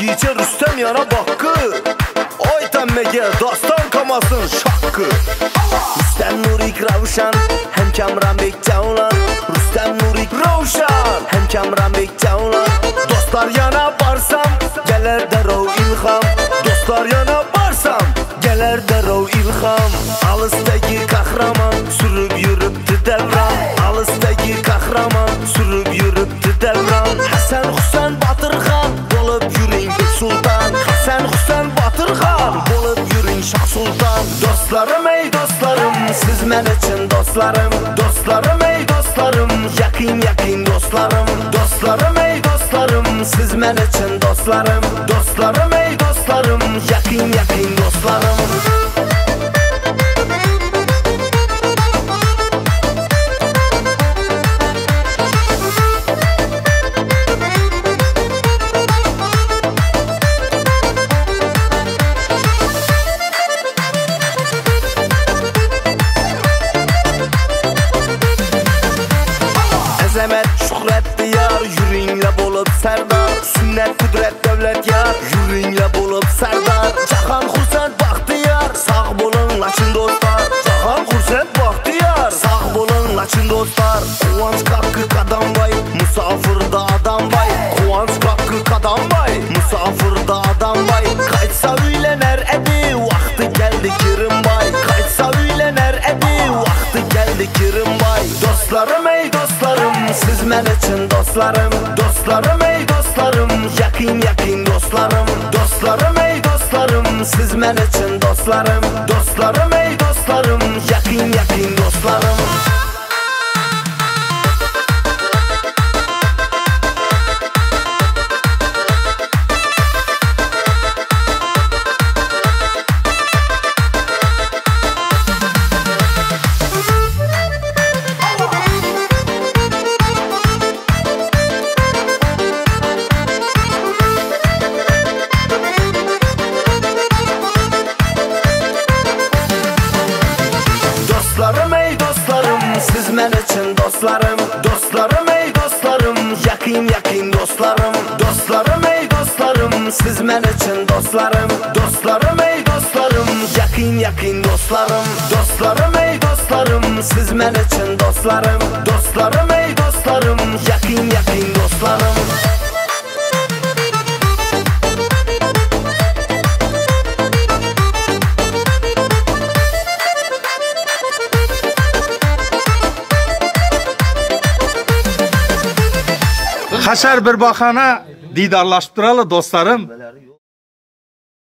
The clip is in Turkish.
Giyçe Rüstem yana bakkı. Oy temmege dastan kamasın şakkı. Rüstem Nurik Ravşan hem Kamran Bekçavlan. Rüstem Nurik Ravşan hem Kamran Bekçavlan. Dostlar yana barsam gelir derov ilham. Dostlar yana barsam gelir derov ilham. Alыстagi kahraman sürüp yürüptü devran. Alыстagi kahraman sürüp yürüptü devran. Hasan Husan Batırxan bolup yürüyün sultan. Hasan Husan Batırxan bolup yürüyün Şah Sultan. Dostlarım ey dostlarım, siz men için dostlarım. Dostlarım ey dostlarım, yakın yakın dostlarım. Dostlarım ey dostlarım, siz men için dostlarım. Dostlarım ey dostlarım, yakın yakın dostlarım. Əzəmət, şöhrət diyar, yürüyünlə olub sərdar. Sünnət, qüdrət, dövlət yar, yürüyünlə olub sərdar. Cahan Xursən Baxtiyar, sağ bolun laçın dostlar. Cahan Xursən Baxtiyar, sağ bolun laçın dostlar. Kıvanç Hakkı Qadambay, musafirda Adambay. Kıvanç Hakkı Qadambay, musafirda Adambay. Qaytsa üylənər əbi, vaxtı gəldi Kirimbay. Qaytsa üylənər əbi, vaxtı gəldi Kirimbay. Dostlarım ey dostlarım, siz men için dostlarım. Dostlarım ey dostlarım, yakın yakın dostlarım. Dostlarım ey dostlarım, siz men için dostlarım. Dostlarım ey dostlarım, yakın yakın dostlarım. Dostlarım ey dostlarım, siz men için dostlarım. Dostlarım ey dostlarım, yakın yakın dostlarım. Dostlarım ey dostlarım, siz men için dostlarım. Dostlarım ey dostlarım, yakın yakın dostlarım. Dostlarım ey dostlarım, siz men için dostlarım. Dostlarım ey dostlarım, yakın yakın dostlarım. Haşar bir bakana didarlaştıralı dostlarım.